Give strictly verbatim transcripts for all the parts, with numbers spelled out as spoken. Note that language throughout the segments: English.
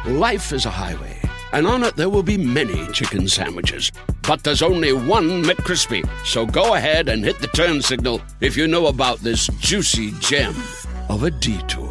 Life is a highway, and on it there will be many chicken sandwiches. But there's only one McCrispy. So go ahead and hit the turn signal if you know about this juicy gem of a detour.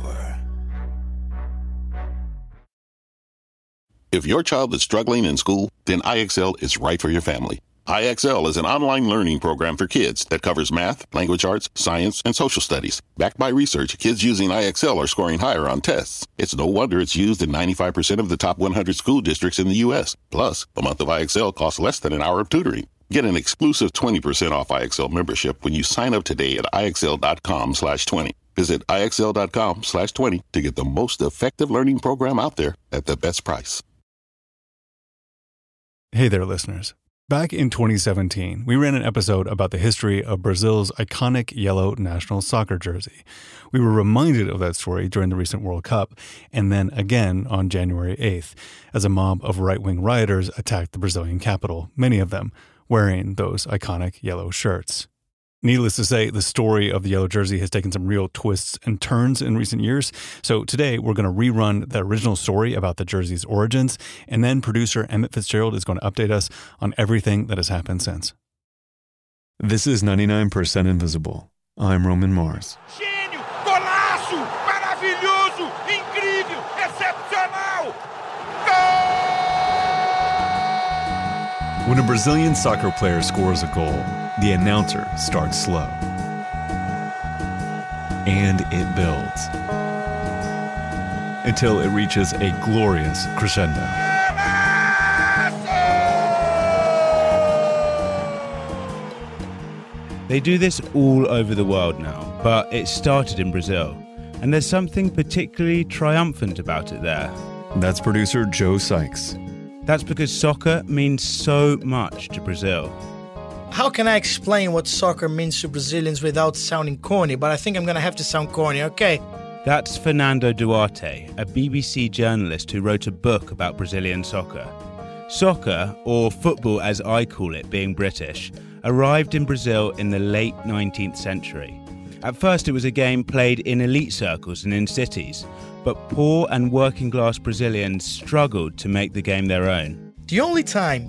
If your child is struggling in school, then I X L is right for your family. I X L is an online learning program for kids that covers math, language arts, science, and social studies. Backed by research, kids using I X L are scoring higher on tests. It's no wonder it's used in ninety-five percent of the top one hundred school districts in the U S. Plus, a month of I X L costs less than an hour of tutoring. Get an exclusive twenty percent off I X L membership when you sign up today at IXL.com slash 20. Visit IXL.com slash 20 to get the most effective learning program out there at the best price. Hey there, listeners. Back in twenty seventeen, we ran an episode about the history of Brazil's iconic yellow national soccer jersey. We were reminded of that story during the recent World Cup, and then again on January eighth, as a mob of right-wing rioters attacked the Brazilian capital, many of them wearing those iconic yellow shirts. Needless to say, the story of the yellow jersey has taken some real twists and turns in recent years. So today we're going to rerun the original story about the jersey's origins, and then producer Emmett Fitzgerald is going to update us on everything that has happened since. This is ninety-nine percent Invisible. I'm Roman Mars. Gênio! Golaço! Maravilhoso! Incrível! Excepcional! Gol! When a Brazilian soccer player scores a goal, the announcer starts slow. And it builds. Until it reaches a glorious crescendo. They do this all over the world now, but it started in Brazil. And there's something particularly triumphant about it there. That's producer Joe Sykes. That's because soccer means so much to Brazil. How can I explain what soccer means to Brazilians without sounding corny? But I think I'm going to have to sound corny, okay? That's Fernando Duarte, a B B C journalist who wrote a book about Brazilian soccer. Soccer, or football as I call it, being British, arrived in Brazil in the late nineteenth century. At first it was a game played in elite circles and in cities, but poor and working class Brazilians struggled to make the game their own. The only time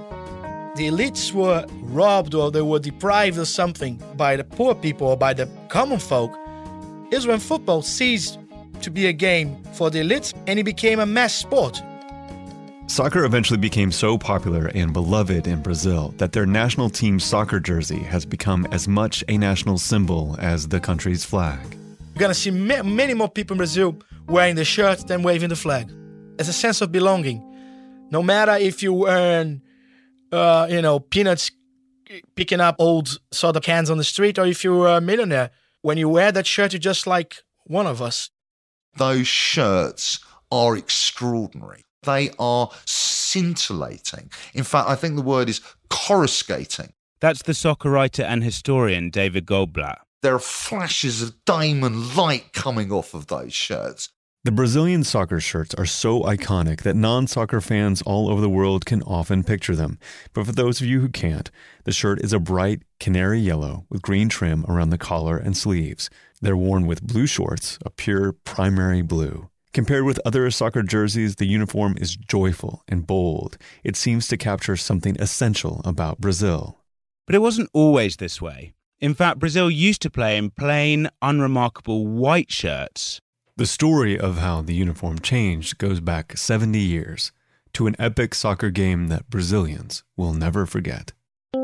the elites were robbed or they were deprived of something by the poor people or by the common folk is when football ceased to be a game for the elites and it became a mass sport. Soccer eventually became so popular and beloved in Brazil that their national team soccer jersey has become as much a national symbol as the country's flag. You're going to see ma- many more people in Brazil wearing the shirt than waving the flag. It's a sense of belonging. No matter if you earn, uh, you know, peanuts picking up old soda cans on the street or if you're a millionaire, when you wear that shirt, you're just like one of us. Those shirts are extraordinary. They are scintillating. In fact, I think the word is coruscating. That's the soccer writer and historian David Goldblatt. There are flashes of diamond light coming off of those shirts. The Brazilian soccer shirts are so iconic that non-soccer fans all over the world can often picture them. But for those of you who can't, the shirt is a bright canary yellow with green trim around the collar and sleeves. They're worn with blue shorts, a pure primary blue. Compared with other soccer jerseys, the uniform is joyful and bold. It seems to capture something essential about Brazil. But it wasn't always this way. In fact, Brazil used to play in plain, unremarkable white shirts. The story of how the uniform changed goes back seventy years to an epic soccer game that Brazilians will never forget.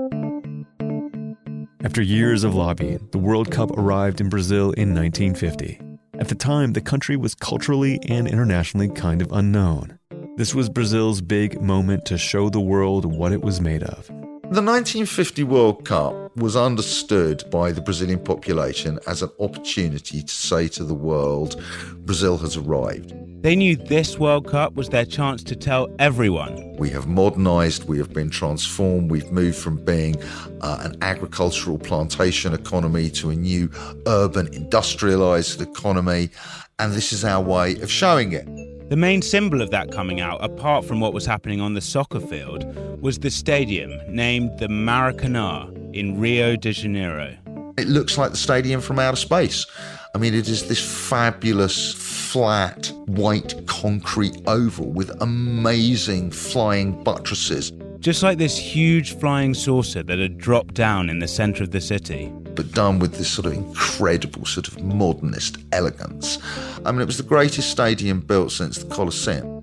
After years of lobbying, the World Cup arrived in Brazil in nineteen fifty. At the time, the country was culturally and internationally kind of unknown. This was Brazil's big moment to show the world what it was made of. The nineteen fifty World Cup was understood by the Brazilian population as an opportunity to say to the world, Brazil has arrived. They knew this World Cup was their chance to tell everyone. We have modernised, we have been transformed, we've moved from being uh, an agricultural plantation economy to a new urban industrialised economy, and this is our way of showing it. The main symbol of that coming out, apart from what was happening on the soccer field, was the stadium named the Maracanã in Rio de Janeiro. It looks like the stadium from outer space. I mean, it is this fabulous flat, white concrete oval with amazing flying buttresses. Just like this huge flying saucer that had dropped down in the centre of the city. But done with this sort of incredible sort of modernist elegance. I mean, it was the greatest stadium built since the Colosseum.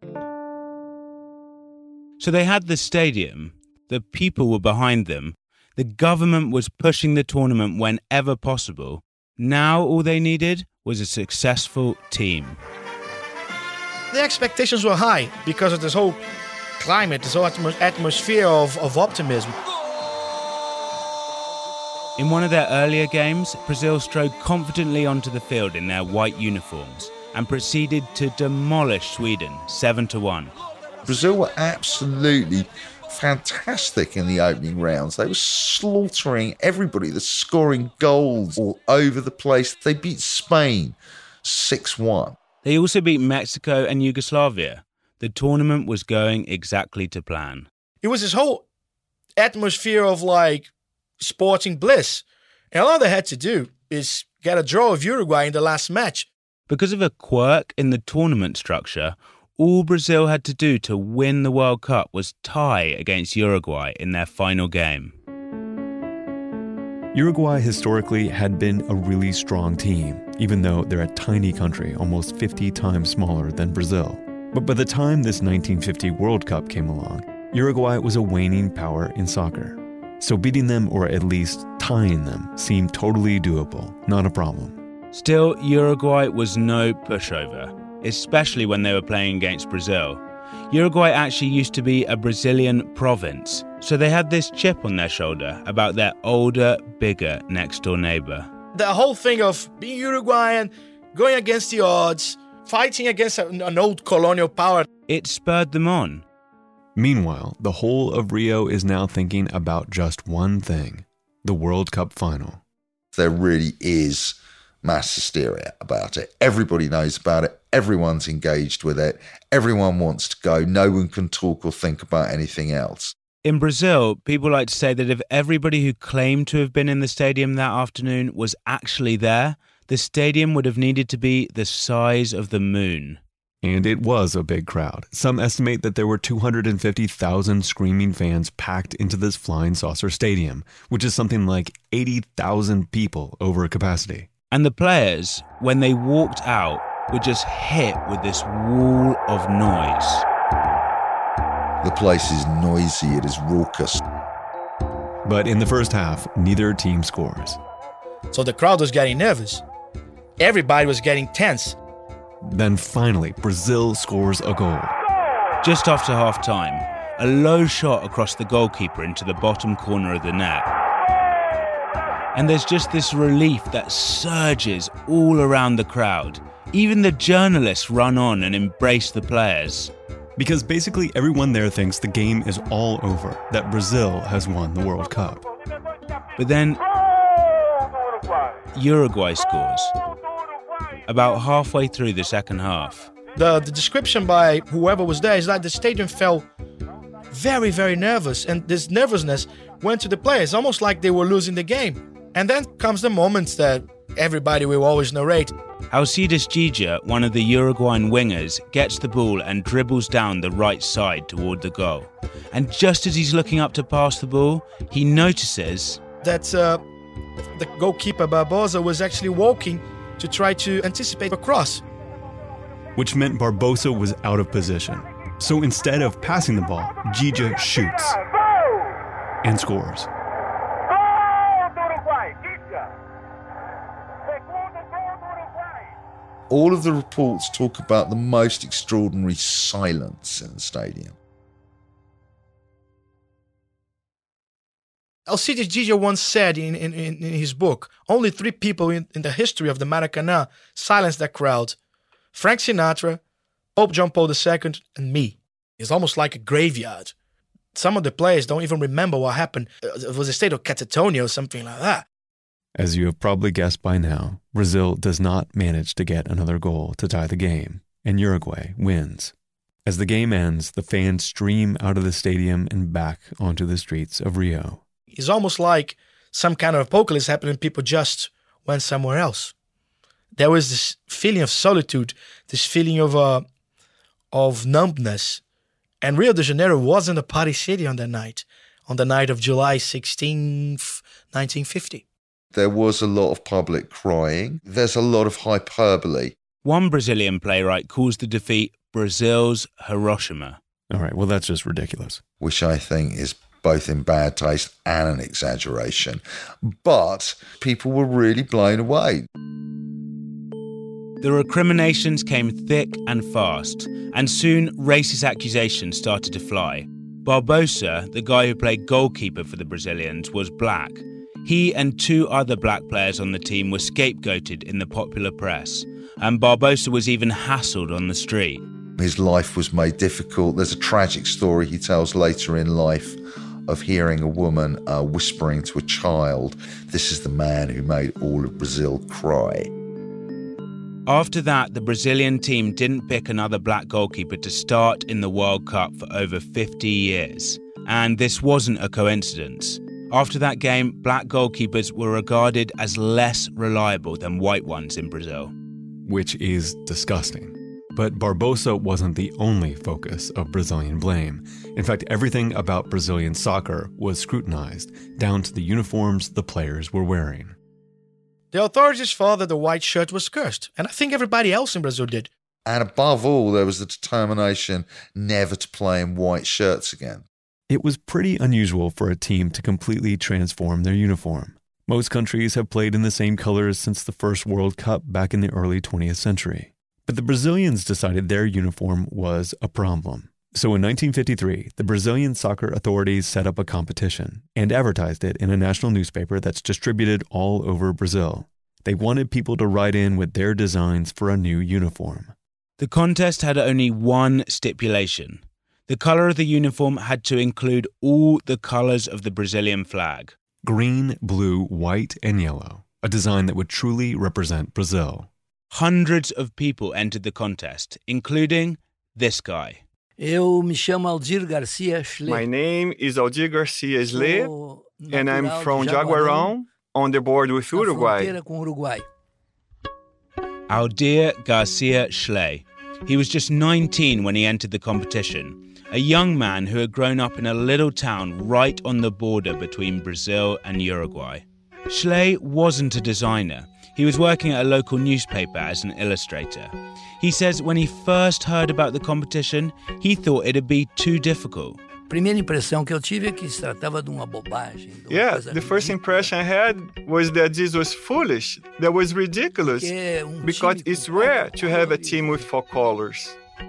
So they had the stadium, the people were behind them, the government was pushing the tournament whenever possible. Now all they needed was a successful team. The expectations were high because of this whole climate, this whole atmos- atmosphere of, of optimism. In one of their earlier games, Brazil strode confidently onto the field in their white uniforms and proceeded to demolish Sweden seven to one. Brazil were absolutely fantastic in the opening rounds. They were slaughtering everybody. They're scoring goals all over the place. They beat Spain six one. They also beat Mexico and Yugoslavia. The tournament was going exactly to plan. It was this whole atmosphere of like sporting bliss. And all they had to do is get a draw of Uruguay in the last match. Because of a quirk in the tournament structure, all Brazil had to do to win the World Cup was tie against Uruguay in their final game. Uruguay historically had been a really strong team, even though they're a tiny country, almost fifty times smaller than Brazil. But by the time this nineteen fifty World Cup came along, Uruguay was a waning power in soccer. So beating them, or at least tying them, seemed totally doable, not a problem. Still, Uruguay was no pushover, especially when they were playing against Brazil. Uruguay actually used to be a Brazilian province, so they had this chip on their shoulder about their older, bigger next-door neighbour. The whole thing of being Uruguayan, going against the odds, fighting against an old colonial power. It spurred them on. Meanwhile, the whole of Rio is now thinking about just one thing, the World Cup final. There really is mass hysteria about it. Everybody knows about it. Everyone's engaged with it. Everyone wants to go. No one can talk or think about anything else. In Brazil, people like to say that if everybody who claimed to have been in the stadium that afternoon was actually there, the stadium would have needed to be the size of the moon. And it was a big crowd. Some estimate that there were two hundred fifty thousand screaming fans packed into this flying saucer stadium, which is something like eighty thousand people over capacity. And the players, when they walked out, were just hit with this wall of noise. The place is noisy, it is raucous. But in the first half, neither team scores. So the crowd was getting nervous. Everybody was getting tense. Then finally, Brazil scores a goal. Just after half-time, a low shot across the goalkeeper into the bottom corner of the net. And there's just this relief that surges all around the crowd. Even the journalists run on and embrace the players. Because basically everyone there thinks the game is all over, that Brazil has won the World Cup. But then Uruguay scores. About halfway through the second half. The, the description by whoever was there is that the stadium felt very, very nervous. And this nervousness went to the players, almost like they were losing the game. And then comes the moments that everybody will always narrate. Alcides Gija, one of the Uruguayan wingers, gets the ball and dribbles down the right side toward the goal. And just as he's looking up to pass the ball, he notices that uh, the goalkeeper Barbosa was actually walking to try to anticipate a cross. Which meant Barbosa was out of position. So instead of passing the ball, Gija shoots and scores. All of the reports talk about the most extraordinary silence in the stadium. Alcides Gija once said in, in, in his book, only three people in, in the history of the Maracanã silenced that crowd. Frank Sinatra, Pope John Paul the Second, and me. It's almost like a graveyard. Some of the players don't even remember what happened. It was a state of catatonia or something like that. As you have probably guessed by now, Brazil does not manage to get another goal to tie the game, and Uruguay wins. As the game ends, the fans stream out of the stadium and back onto the streets of Rio. It's almost like some kind of apocalypse happened and people just went somewhere else. there was this feeling of solitude, this feeling of uh, of numbness. And Rio de Janeiro wasn't a party city on that night, on the night of July sixteenth, nineteen fifty. There was a lot of public crying. There's a lot of hyperbole. One Brazilian playwright calls the defeat Brazil's Hiroshima. All right, well, that's just ridiculous. Which I think is both in bad taste and an exaggeration. But people were really blown away. The recriminations came thick and fast, and soon racist accusations started to fly. Barbosa, the guy who played goalkeeper for the Brazilians, was black. He and two other black players on the team were scapegoated in the popular press, and Barbosa was even hassled on the street. His life was made difficult. There's a tragic story he tells later in life of hearing a woman uh, whispering to a child, "This is the man who made all of Brazil cry." After that, the Brazilian team didn't pick another black goalkeeper to start in the World Cup for over fifty years. And this wasn't a coincidence. After that game, black goalkeepers were regarded as less reliable than white ones in Brazil. Which is disgusting. But Barbosa wasn't the only focus of Brazilian blame. In fact, everything about Brazilian soccer was scrutinized, down to the uniforms the players were wearing. The authorities thought that the white shirt was cursed, and I think everybody else in Brazil did. And above all, there was the determination never to play in white shirts again. It was pretty unusual for a team to completely transform their uniform. Most countries have played in the same colors since the first World Cup back in the early twentieth century. But the Brazilians decided their uniform was a problem. So in nineteen fifty-three, the Brazilian soccer authorities set up a competition and advertised it in a national newspaper that's distributed all over Brazil. They wanted people to write in with their designs for a new uniform. The contest had only one stipulation. The color of the uniform had to include all the colors of the Brazilian flag. Green, blue, white, and yellow. A design that would truly represent Brazil. Hundreds of people entered the contest, including this guy. Eu me chamo Aldir Garcia Schle. My name is Aldir Garcia Schle, and I'm from Jaguarão, on the border with Uruguay. Aldir Garcia Schle. He was just nineteen when he entered the competition. A young man who had grown up in a little town right on the border between Brazil and Uruguay. Schle wasn't a designer. He was working at a local newspaper as an illustrator. He says when he first heard about the competition, he thought it'd be too difficult. Primeira impressão que eu tive é que se tratava de uma bobagem. Yeah, the first impression I had was that this was foolish, that was ridiculous, because it's rare to have a team with four colors.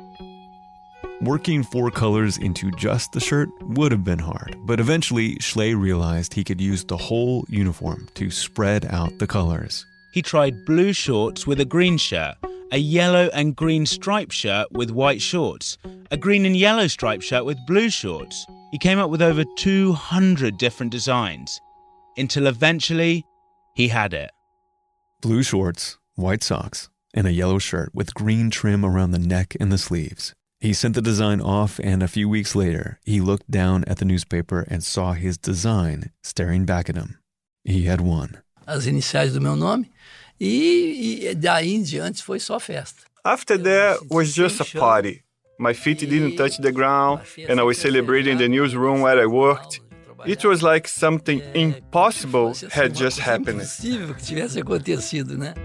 Working four colors into just the shirt would have been hard, but eventually Schle realized he could use the whole uniform to spread out the colors. He tried blue shorts with a green shirt, a yellow and green striped shirt with white shorts, a green and yellow striped shirt with blue shorts. He came up with over two hundred different designs, until eventually he had it. Blue shorts, white socks, and a yellow shirt with green trim around the neck and the sleeves. He sent the design off, and a few weeks later, he looked down at the newspaper and saw his design staring back at him. He had won. As iniciais do meu nome, e, e daí em diante foi só festa. After that was just a party. My feet didn't touch the ground, and I was celebrating the newsroom where I worked. It was like something impossible had just happened. Impossível que tivesse acontecido, né?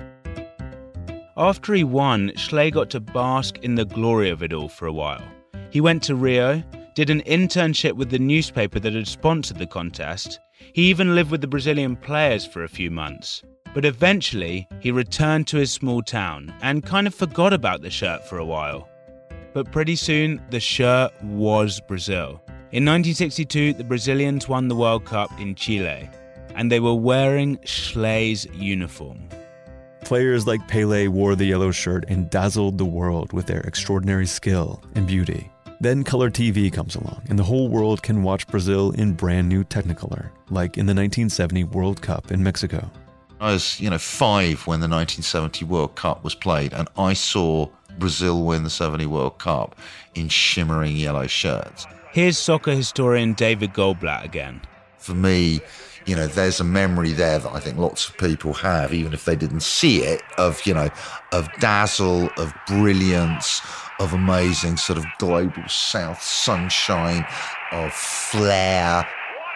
After he won, Schle got to bask in the glory of it all for a while. He went to Rio, did an internship with the newspaper that had sponsored the contest. He even lived with the Brazilian players for a few months. But eventually, he returned to his small town and kind of forgot about the shirt for a while. But pretty soon, the shirt was Brazil. In nineteen sixty-two, the Brazilians won the World Cup in Chile, and they were wearing Schle's uniform. Players like Pelé wore the yellow shirt and dazzled the world with their extraordinary skill and beauty. Then color T V comes along, and the whole world can watch Brazil in brand new Technicolor, like in the nineteen seventy World Cup in Mexico. I was, you know, five when the nineteen seventy World Cup was played, and I saw Brazil win the seventy World Cup in shimmering yellow shirts. Here's soccer historian David Goldblatt again. For me, you know, there's a memory there that I think lots of people have, even if they didn't see it, of, you know, of dazzle, of brilliance, of amazing sort of global south sunshine, of flair.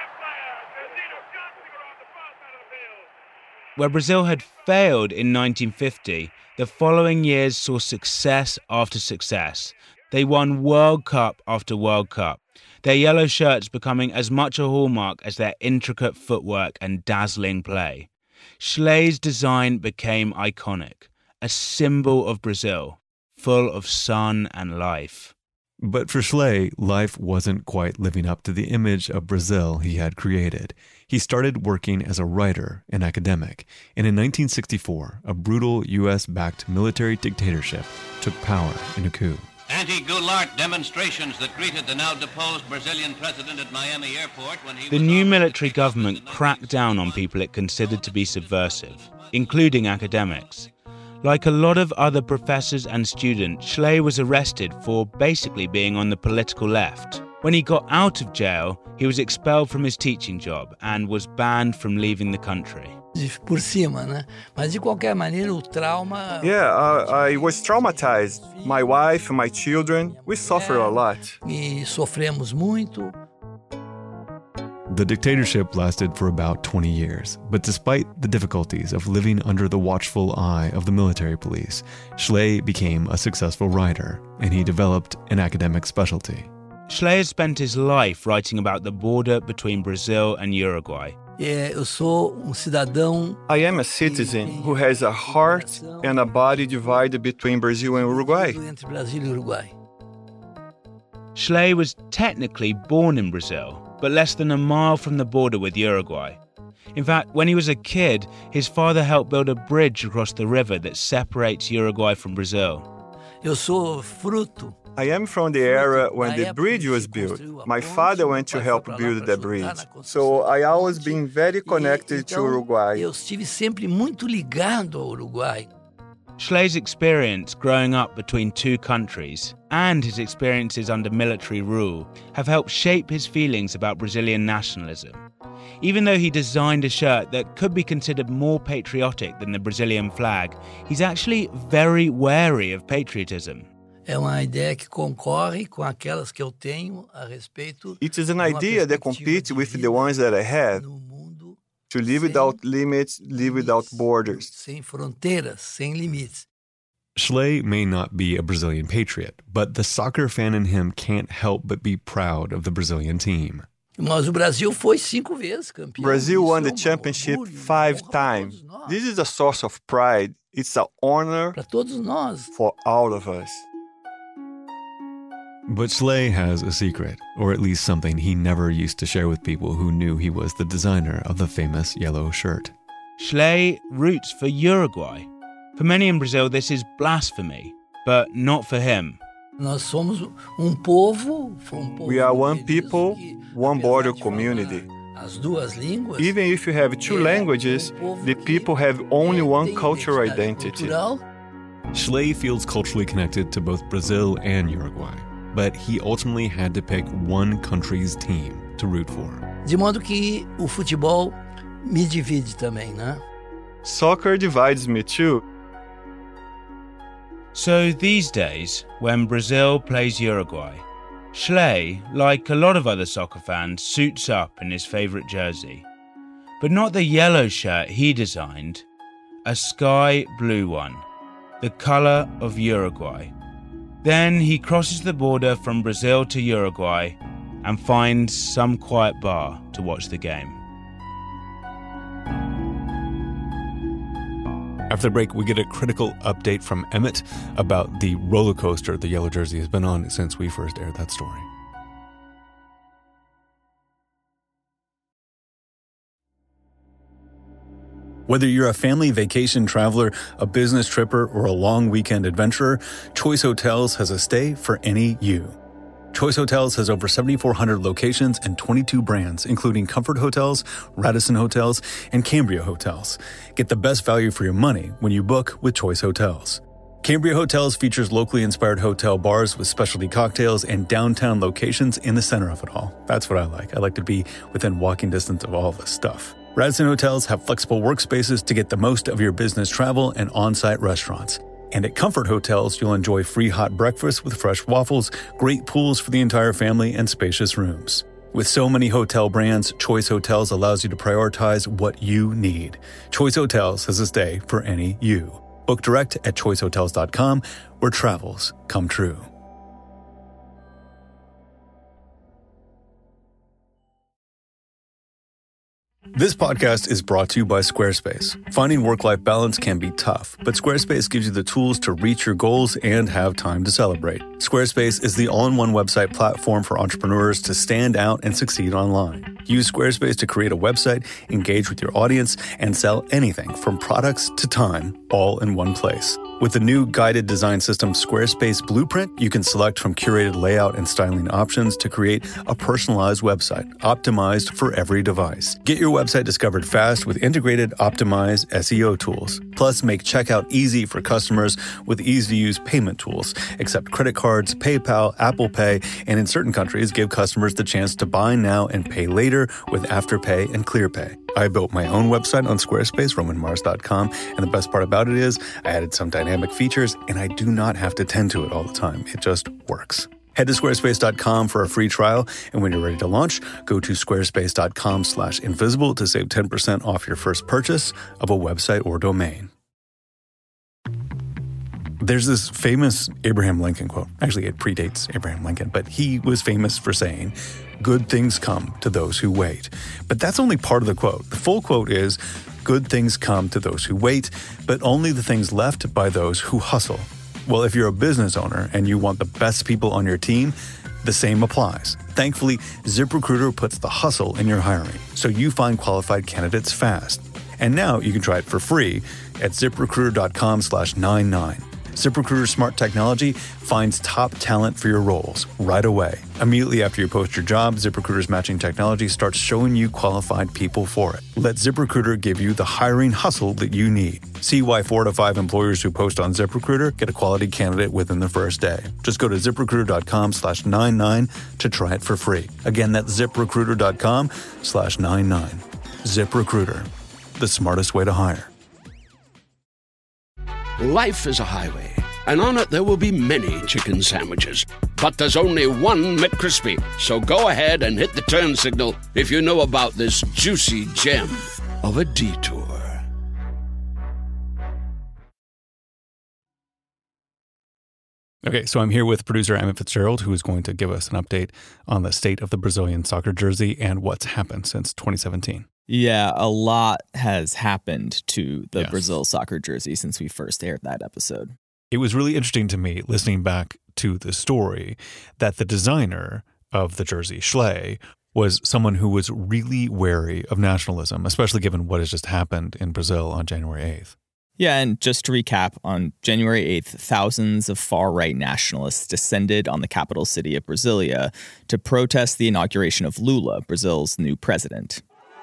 Where Brazil had failed in nineteen fifty, the following years saw success after success. They won World Cup after World Cup, their yellow shirts becoming as much a hallmark as their intricate footwork and dazzling play. Schlee's design became iconic, a symbol of Brazil, full of sun and life. But for Schlee, life wasn't quite living up to the image of Brazil he had created. He started working as a writer and academic, and in nineteen sixty-four, a brutal U S-backed military dictatorship took power in a coup. Anti-Goulart demonstrations that greeted the now-deposed Brazilian president at Miami airport when he The new military government cracked down on people it considered to be subversive, including academics. Like a lot of other professors and students, Schlee was arrested for basically being on the political left. When he got out of jail, he was expelled from his teaching job and was banned from leaving the country. Por cima, né? Mas de qualquer maneira, o trauma... Yeah, uh, I was traumatized. My wife, my children, we suffer a lot. E sofremos muito. The dictatorship lasted for about twenty years, but despite the difficulties of living under the watchful eye of the military police, Schlee became a successful writer, and he developed an academic specialty. Schlee has spent his life writing about the border between Brazil and Uruguay. É, eu sou um cidadão. I am a citizen who has a heart and a body divided between Brazil and Uruguay. Entre Brasil e Uruguai. Schlee was technically born in Brazil, but less than a mile from the border with Uruguay. In fact, when he was a kid, his father helped build a bridge across the river that separates Uruguay from Brazil. Eu sou fruto. I am from the era when the bridge was built. My father went to help build the bridge. So I always been very connected to Uruguay. Eu estive sempre muito ligado ao Uruguai. Schlee's experience growing up between two countries and his experiences under military rule have helped shape his feelings about Brazilian nationalism. Even though he designed a shirt that could be considered more patriotic than the Brazilian flag, he's actually very wary of patriotism. É uma ideia que concorre com aquelas que eu tenho a respeito. It is an idea that competes with the ones that I have. To live without limits, live without borders. Sem fronteiras, sem limites. Schlee may not be a Brazilian patriot, but the soccer fan in him can't help but be proud of the Brazilian team. Mas o Brasil foi cinco vezes campeão. Brazil won the championship five times. This is a source of pride. It's an honor para todos nós. For all of us. But Schlee has a secret, or at least something he never used to share with people who knew he was the designer of the famous yellow shirt. Schlee roots for Uruguay. For many in Brazil, this is blasphemy, but not for him. Nós somos um povo, um povo we are one people, one border community. As duas línguas, even if you have two languages, the people have only one cultural identity. Schlee feels culturally connected to both Brazil and Uruguay, but he ultimately had to pick one country's team to root for. De modo que o futebol me divide também, né? Soccer divides me too. So these days, when Brazil plays Uruguay, Schlee, like a lot of other soccer fans, suits up in his favourite jersey. But not the yellow shirt he designed, a sky blue one, the colour of Uruguay. Then he crosses the border from Brazil to Uruguay and finds some quiet bar to watch the game. After the break, we get a critical update from Emmett about the roller coaster the yellow jersey has been on since we first aired that story. Whether you're a family vacation traveler, a business tripper, or a long weekend adventurer, Choice Hotels has a stay for any you. Choice Hotels has over seventy-four hundred locations and twenty-two brands, including Comfort Hotels, Radisson Hotels, and Cambria Hotels. Get the best value for your money when you book with Choice Hotels. Cambria Hotels features locally inspired hotel bars with specialty cocktails and downtown locations in the center of it all. That's what I like. I like to be within walking distance of all this stuff. Radisson Hotels have flexible workspaces to get the most of your business travel and on-site restaurants. And at Comfort Hotels, you'll enjoy free hot breakfast with fresh waffles, great pools for the entire family, and spacious rooms. With so many hotel brands, Choice Hotels allows you to prioritize what you need. Choice Hotels has a stay for any you. Book direct at choice hotels dot com, where travels come true. This podcast is brought to you by Squarespace. Finding work-life balance can be tough, but Squarespace gives you the tools to reach your goals and have time to celebrate. Squarespace is the all-in-one website platform for entrepreneurs to stand out and succeed online. Use Squarespace to create a website, engage with your audience, and sell anything from products to time, all in one place. With the new guided design system Squarespace Blueprint, you can select from curated layout and styling options to create a personalized website, optimized for every device. Get your website discovered fast with integrated, optimized S E O tools. Plus, make checkout easy for customers with easy-to-use payment tools. Accept credit cards, PayPal, Apple Pay, and in certain countries, give customers the chance to buy now and pay later with Afterpay and ClearPay. I built my own website on Squarespace, roman mars dot com, and the best part about it is I added some dynamic features, and I do not have to tend to it all the time. It just works. Head to squarespace dot com for a free trial, and when you're ready to launch, go to squarespace dot com slash invisible to save ten percent off your first purchase of a website or domain. There's this famous Abraham Lincoln quote. Actually, it predates Abraham Lincoln, but he was famous for saying, "Good things come to those who wait." But that's only part of the quote. The full quote is, "Good things come to those who wait, but only the things left by those who hustle." Well, if you're a business owner and you want the best people on your team, the same applies. Thankfully, ZipRecruiter puts the hustle in your hiring, so you find qualified candidates fast. And now you can try it for free at ziprecruiter dot com slash ninety-nine. ZipRecruiter's smart technology finds top talent for your roles right away. Immediately after you post your job, ZipRecruiter's matching technology starts showing you qualified people for it. Let ZipRecruiter give you the hiring hustle that you need. See why four to five employers who post on ZipRecruiter get a quality candidate within the first day. Just go to ziprecruiter dot com slash ninety-nine to try it for free. Again, that's ziprecruiter dot com slash ninety-nine. ZipRecruiter, the smartest way to hire. Life is a highway, and on it there will be many chicken sandwiches. But there's only one McCrispy. So go ahead and hit the turn signal if you know about this juicy gem of a detour. Okay, so I'm here with producer Emmett Fitzgerald, who is going to give us an update on the state of the Brazilian soccer jersey and what's happened since twenty seventeen. Yeah, a lot has happened to the Yes. Brazil soccer jersey since we first aired that episode. It was really interesting to me, listening back to the story, that the designer of the jersey, Schley, was someone who was really wary of nationalism, especially given what has just happened in Brazil on January eighth. Yeah, and just to recap, on January eighth, thousands of far-right nationalists descended on the capital city of Brasilia to protest the inauguration of Lula, Brazil's new president.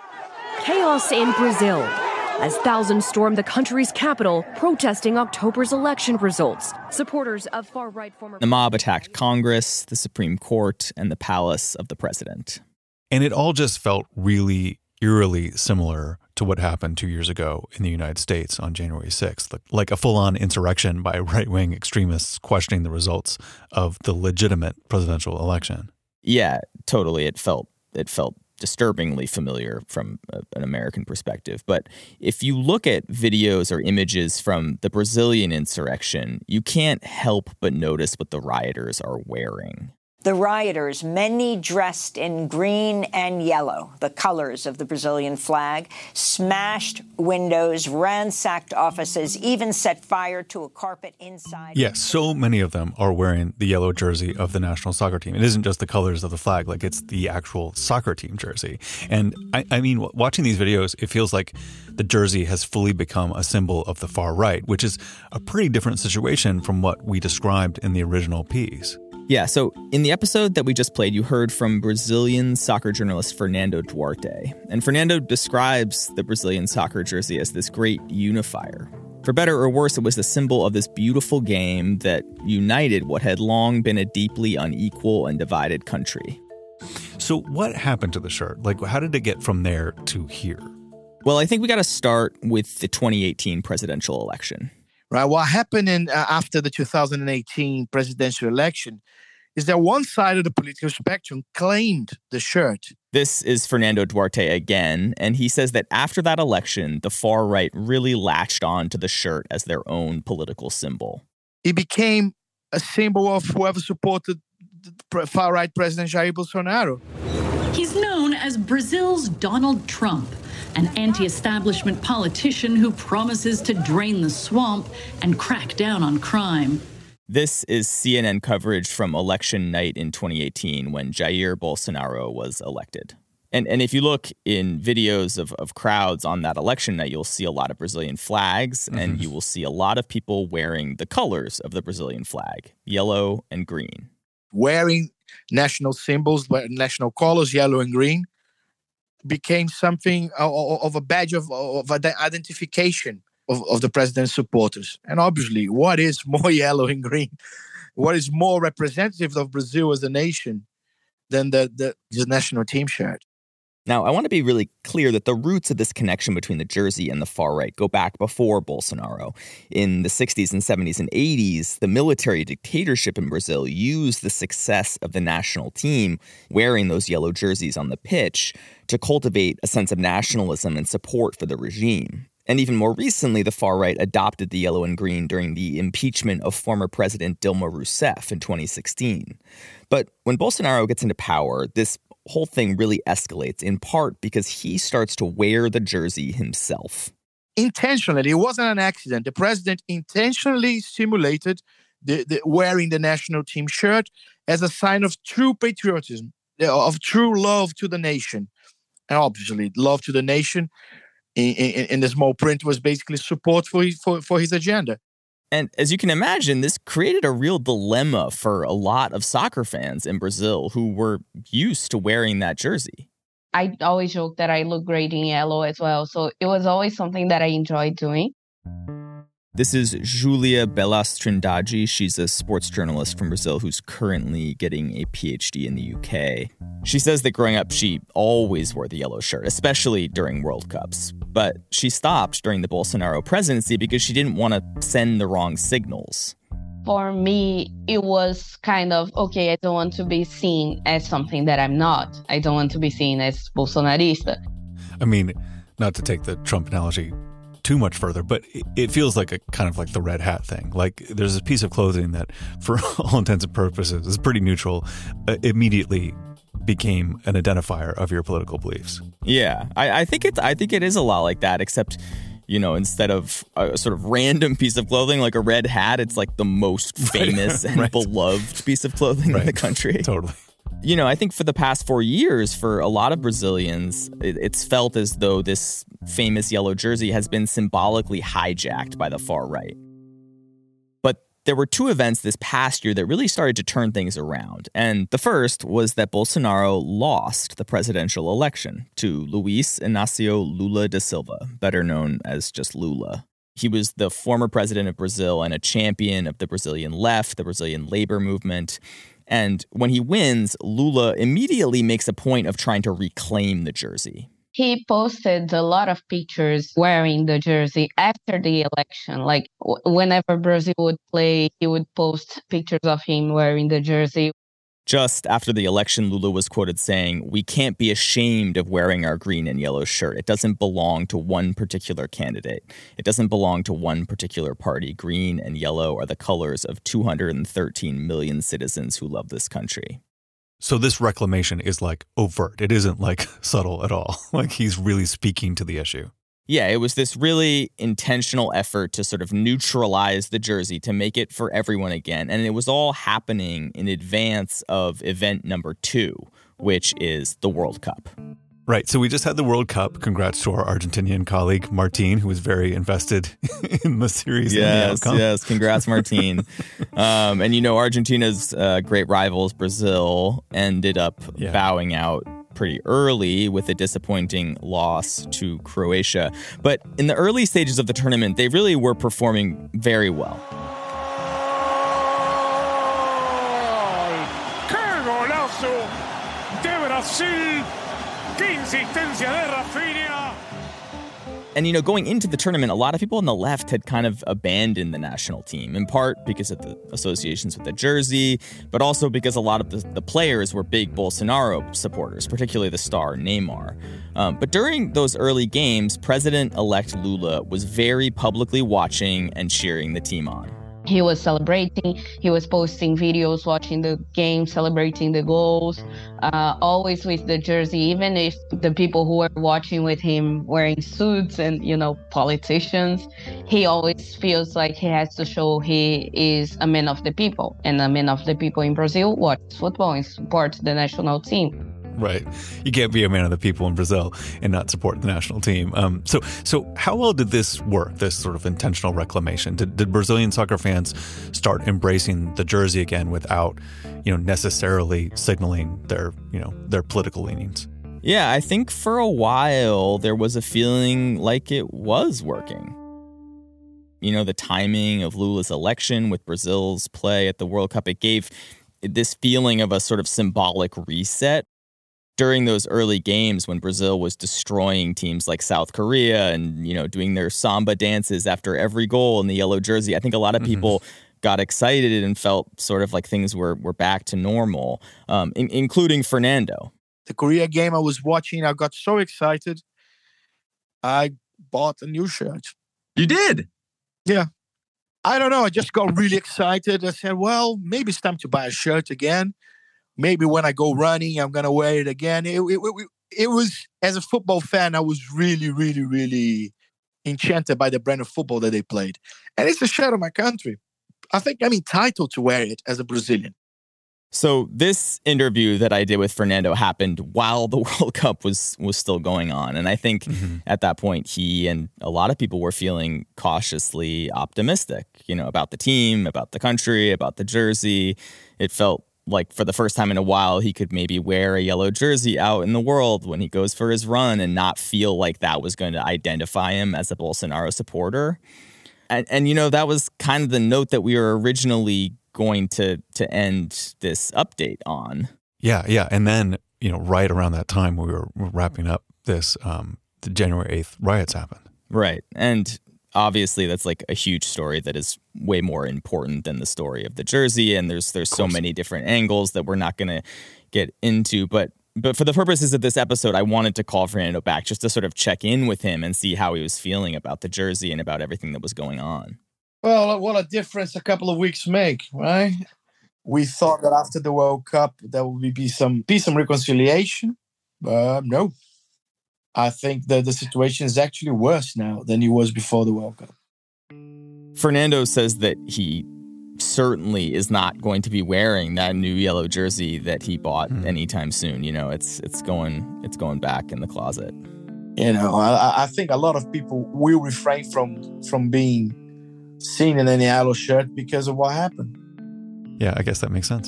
Chaos in Brazil as thousands stormed the country's capital protesting October's election results. Supporters of far-right former... The mob attacked Congress, the Supreme Court, and the palace of the president. And it all just felt really eerily similar to what happened two years ago in the United States on January sixth, like a full-on insurrection by right-wing extremists questioning the results of the legitimate presidential election. Yeah, totally. It felt it felt disturbingly familiar from a, an American perspective. But if you look at videos or images from the Brazilian insurrection, you can't help but notice what the rioters are wearing. The rioters, many dressed in green and yellow, the colors of the Brazilian flag, smashed windows, ransacked offices, even set fire to a carpet inside. Yes, so many of them are wearing the yellow jersey of the national soccer team. It isn't just the colors of the flag, like it's the actual soccer team jersey. And I, I mean, watching these videos, it feels like the jersey has fully become a symbol of the far right, which is a pretty different situation from what we described in the original piece. Yeah, so in the episode that we just played, you heard from Brazilian soccer journalist Fernando Duarte. And Fernando describes the Brazilian soccer jersey as this great unifier. For better or worse, it was the symbol of this beautiful game that united what had long been a deeply unequal and divided country. So what happened to the shirt? Like, how did it get from there to here? Well, I think we got to start with the twenty eighteen presidential election. Right. What happened in, uh, after the two thousand eighteen presidential election is that one side of the political spectrum claimed the shirt. This is Fernando Duarte again, and he says that after that election, the far right really latched on to the shirt as their own political symbol. It became a symbol of whoever supported the far-right President Jair Bolsonaro. He's known as Brazil's Donald Trump, an anti-establishment politician who promises to drain the swamp and crack down on crime. This is C N N coverage from election night in twenty eighteen when Jair Bolsonaro was elected. And and if you look in videos of, of crowds on that election night, you'll see a lot of Brazilian flags, mm-hmm. and you will see a lot of people wearing the colors of the Brazilian flag, yellow and green. Wearing national symbols, national colors, yellow and green, became something of a badge of, of identification of, of the president's supporters. And obviously, what is more yellow and green? What is more representative of Brazil as a nation than the, the, the national team shirt? Now, I want to be really clear that the roots of this connection between the jersey and the far right go back before Bolsonaro. In the sixties and seventies and eighties, the military dictatorship in Brazil used the success of the national team wearing those yellow jerseys on the pitch to cultivate a sense of nationalism and support for the regime. And even more recently, the far right adopted the yellow and green during the impeachment of former President Dilma Rousseff in twenty sixteen. But when Bolsonaro gets into power, this whole thing really escalates, in part because he starts to wear the jersey himself. Intentionally, it wasn't an accident. The president intentionally simulated the, the wearing the national team shirt as a sign of true patriotism, of true love to the nation. And obviously, love to the nation in, in, in the small print was basically support for his, for, for his agenda. And as you can imagine, this created a real dilemma for a lot of soccer fans in Brazil who were used to wearing that jersey. I always joke that I look great in yellow as well. So it was always something that I enjoyed doing. This is Julia Belas Trindade. She's a sports journalist from Brazil who's currently getting a P H D in the U K. She says that growing up, she always wore the yellow shirt, especially during World Cups. But she stopped during the Bolsonaro presidency because she didn't want to send the wrong signals. For me, it was kind of, okay, I don't want to be seen as something that I'm not. I don't want to be seen as Bolsonarista. I mean, not to take the Trump analogy too much further, but it feels like a kind of like the red hat thing. Like there's this piece of clothing that, for all intents and purposes, is pretty neutral, uh, immediately became an identifier of your political beliefs. Yeah, I, I think it's I think it is a lot like that, except, you know, instead of a sort of random piece of clothing like a red hat, it's like the most famous right. and right. beloved piece of clothing right. in the country. Totally. You know, I think for the past four years, for a lot of Brazilians, it, it's felt as though this famous yellow jersey has been symbolically hijacked by the far right. But there were two events this past year that really started to turn things around. And the first was that Bolsonaro lost the presidential election to Luiz Inácio Lula da Silva, better known as just Lula. He was the former president of Brazil and a champion of the Brazilian left, the Brazilian labor movement. And when he wins, Lula immediately makes a point of trying to reclaim the jersey. He posted a lot of pictures wearing the jersey after the election. Like w- whenever Brazil would play, he would post pictures of him wearing the jersey. Just after the election, Lula was quoted saying, "We can't be ashamed of wearing our green and yellow shirt. It doesn't belong to one particular candidate. It doesn't belong to one particular party. Green and yellow are the colors of two hundred thirteen million citizens who love this country." So this reclamation is like overt. It isn't like subtle at all. Like he's really speaking to the issue. Yeah, it was this really intentional effort to sort of neutralize the jersey, to make it for everyone again. And it was all happening in advance of event number two, which is the World Cup. Right. So we just had the World Cup. Congrats to our Argentinian colleague, Martin, who was very invested in the series. Yes, and the yes. Congrats, Martin. um, and, you know, Argentina's uh, great rivals, Brazil, ended up yeah. bowing out pretty early with a disappointing loss to Croatia. But in the early stages of the tournament, they really were performing very well. ¡Qué golazo de Brasil! ¡Qué insistencia de Rafinha! And, you know, going into the tournament, a lot of people on the left had kind of abandoned the national team, in part because of the associations with the jersey, but also because a lot of the, the players were big Bolsonaro supporters, particularly the star Neymar. Um, but during those early games, President-elect Lula was very publicly watching and cheering the team on. He was celebrating, he was posting videos, watching the game, celebrating the goals, uh, always with the jersey, even if the people who were watching with him wearing suits and, you know, politicians, he always feels like he has to show he is a man of the people. And a man of the people in Brazil watches football and supports the national team. Right. You can't be a man of the people in Brazil and not support the national team. Um, so so how well did this work, this sort of intentional reclamation? Did, did Brazilian soccer fans start embracing the jersey again without, you know, necessarily signaling their, you know, their political leanings? Yeah, I think for a while there was a feeling like it was working. You know, the timing of Lula's election with Brazil's play at the World Cup, it gave this feeling of a sort of symbolic reset. During those early games when Brazil was destroying teams like South Korea and, you know, doing their samba dances after every goal in the yellow jersey, I think a lot of people mm-hmm. got excited and felt sort of like things were were back to normal, um, in, including Fernando. The Korea game I was watching, I got so excited. I bought a new shirt. You did? Yeah. I don't know. I just got really excited. I said, well, maybe it's time to buy a shirt again. Maybe when I go running, I'm going to wear it again. It, it, it, it was, as a football fan, I was really, really, really enchanted by the brand of football that they played. And it's the shirt of my country. I think I'm entitled to wear it as a Brazilian. So this interview that I did with Fernando happened while the World Cup was was still going on. And I think mm-hmm. at that point, he and a lot of people were feeling cautiously optimistic, you know, about the team, about the country, about the jersey. It felt like for the first time in a while, he could maybe wear a yellow jersey out in the world when he goes for his run and not feel like that was going to identify him as a Bolsonaro supporter. And, and you know, that was kind of the note that we were originally going to to end this update on. Yeah, yeah. And then, you know, right around that time we were wrapping up this, um, the January eighth riots happened. Right. And obviously, that's like a huge story that is way more important than the story of the jersey. And there's there's so many different angles that we're not going to get into. But but for the purposes of this episode, I wanted to call Fernando back just to sort of check in with him and see how he was feeling about the jersey and about everything that was going on. Well, what a difference a couple of weeks make, right? We thought that after the World Cup, there would be some peace and reconciliation. But uh, no. I think that the situation is actually worse now than it was before the World Cup. Fernando says that he certainly is not going to be wearing that new yellow jersey that he bought mm. anytime soon. You know, it's it's going it's going back in the closet. You know, I, I think a lot of people will refrain from from being seen in any yellow shirt because of what happened. Yeah, I guess that makes sense.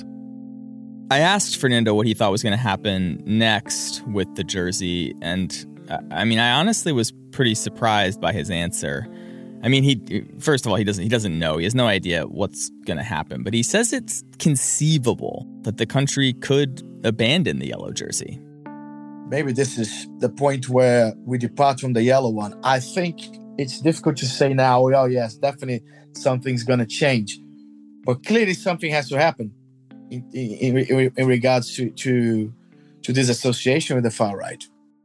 I asked Fernando what he thought was going to happen next with the jersey, and I mean, I honestly was pretty surprised by his answer. I mean, he first of all, he doesn't he doesn't know. He has no idea what's going to happen, but he says it's conceivable that the country could abandon the yellow jersey. Maybe this is the point where we depart from the yellow one. I think it's difficult to say now, oh yes, definitely something's going to change. But clearly something has to happen in, in, in, in regards to, to, to this association with the far right.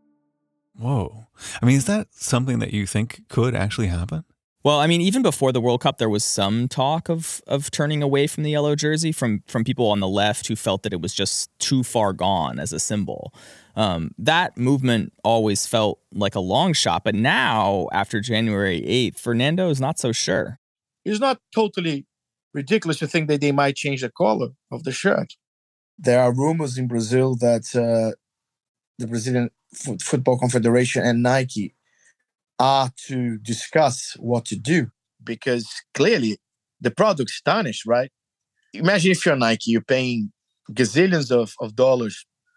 Whoa. I mean, is that something that you think could actually happen? Well, I mean, even before the World Cup, there was some talk of of turning away from the yellow jersey from from people on the left who felt that it was just too far gone as a symbol. Um, that movement always felt like a long shot. But now, after January eighth, Fernando is not so sure. It's not totally ridiculous to think that they might change the color of the shirt. There are rumors in Brazil that uh, the Brazilian F- Football Confederation and Nike are to discuss what to do, because clearly the product's tarnished, right? Imagine if you're Nike, you're paying gazillions of, of dollars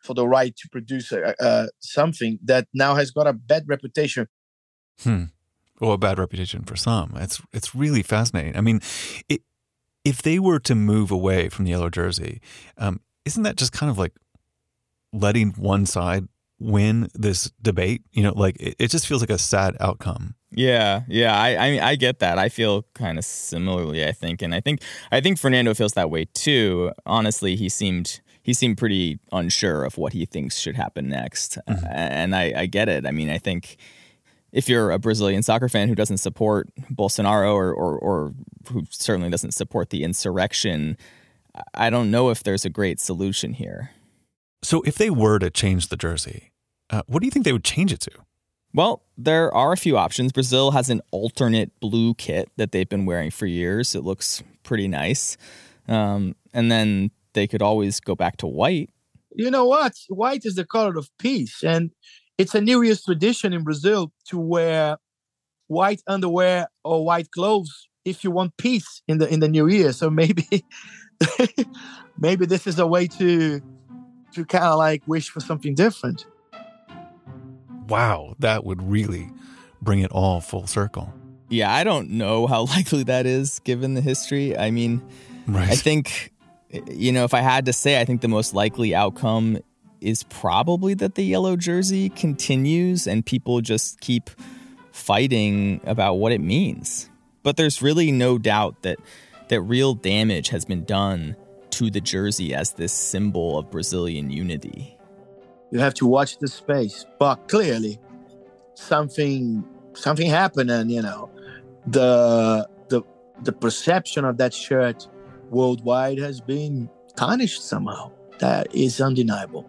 for the right to produce a, uh, something that now has got a bad reputation. Hmm. Well, a bad reputation for some. It's it's really fascinating. I mean, it, if they were to move away from the yellow jersey, um, isn't that just kind of like letting one side win this debate? You know, like it, it just feels like a sad outcome. Yeah, yeah, I, I mean, I get that. I feel kind of similarly, I think, and I think, I think Fernando feels that way too. Honestly, he seemed, he seemed pretty unsure of what he thinks should happen next, mm-hmm. uh, and I, I get it. I mean, I think if you're a Brazilian soccer fan who doesn't support Bolsonaro or, or, or who certainly doesn't support the insurrection, I don't know if there's a great solution here. So, if they were to change the jersey, uh, what do you think they would change it to? Well, there are a few options. Brazil has an alternate blue kit that they've been wearing for years. It looks pretty nice. Um, and then they could always go back to white. You know what? White is the color of peace. And it's a New Year's tradition in Brazil to wear white underwear or white clothes if you want peace in the in the New Year. So maybe maybe this is a way to to kind of like wish for something different. Wow, that would really bring it all full circle. Yeah, I don't know how likely that is given the history. I mean, right. I think, you know, if I had to say, I think the most likely outcome is probably that the yellow jersey continues and people just keep fighting about what it means. But there's really no doubt that that real damage has been done to the jersey as this symbol of Brazilian unity. You have to watch the space, but clearly something something happened, and you know the the the perception of that shirt worldwide has been tarnished somehow. That is undeniable.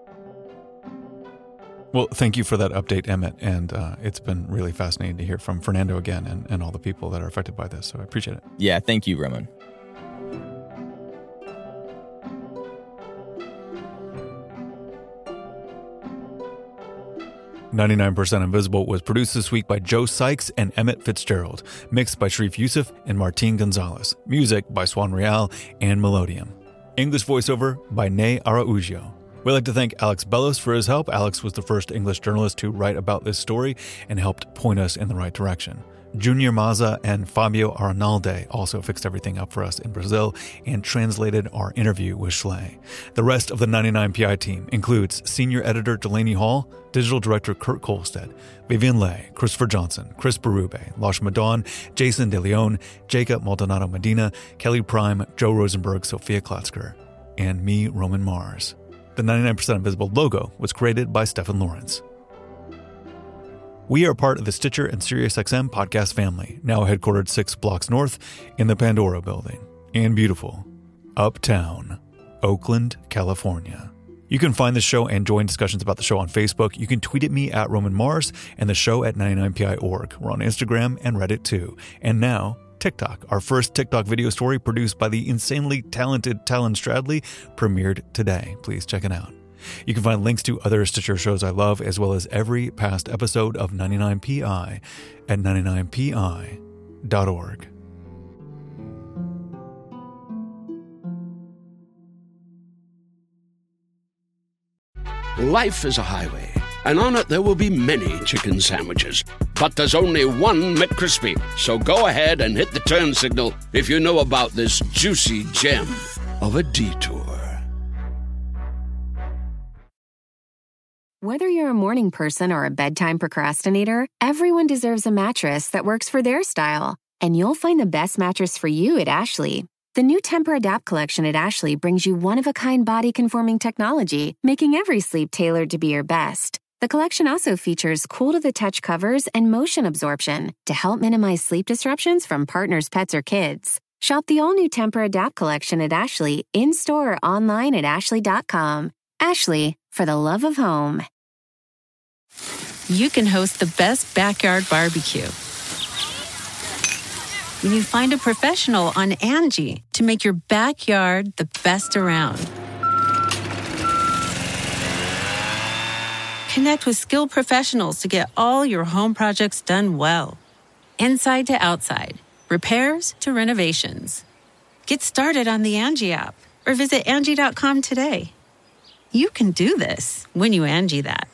Well, thank you for that update, Emmett, and uh, it's been really fascinating to hear from Fernando again and, and all the people that are affected by this, so I appreciate it. Yeah, thank you, Roman. ninety-nine percent Invisible was produced this week by Joe Sykes and Emmett Fitzgerald, mixed by Sharif Yusuf and Martin Gonzalez, music by Swan Real and Melodium. English voiceover by Ney Araujo. We'd like to thank Alex Bellos for his help. Alex was the first English journalist to write about this story and helped point us in the right direction. Junior Maza and Fabio Arnalde also fixed everything up for us in Brazil and translated our interview with Schley. The rest of the ninety-nine P I team includes senior editor Delaney Hall, digital director Kurt Kolstad, Vivian Leigh, Christopher Johnson, Chris Berube, Lash Madon, Jason De Leon, Jacob Maldonado Medina, Kelly Prime, Joe Rosenberg, Sophia Klotzker, and me, Roman Mars. The ninety-nine percent Invisible logo was created by Stephen Lawrence. We are part of the Stitcher and SiriusXM podcast family, now headquartered six blocks north in the Pandora building in beautiful Uptown, Oakland, California. You can find the show and join discussions about the show on Facebook. You can tweet at me at Roman Mars and the show at ninety-nine P I dot org. We're on Instagram and Reddit too. And now, TikTok. Our first TikTok video story produced by the insanely talented Talon Stradley premiered today. Please check it out. You can find links to other Stitcher shows I love, as well as every past episode of ninety-nine P I at ninety-nine P I dot org. Life is a highway, and on it there will be many chicken sandwiches. But there's only one McCrispy. So go ahead and hit the turn signal if you know about this juicy gem of a detour. Whether you're a morning person or a bedtime procrastinator, everyone deserves a mattress that works for their style. And you'll find the best mattress for you at Ashley. The new Tempur-Adapt collection at Ashley brings you one-of-a-kind body-conforming technology, making every sleep tailored to be your best. The collection also features cool-to-the-touch covers and motion absorption to help minimize sleep disruptions from partners, pets, or kids. Shop the all-new Tempur-Adapt collection at Ashley, in-store or online at ashley dot com. Ashley, for the love of home. You can host the best backyard barbecue when you find a professional on Angie to make your backyard the best around. Connect with skilled professionals to get all your home projects done well. Inside to outside, repairs to renovations. Get started on the Angie app or visit Angie dot com today. You can do this when you Angie that.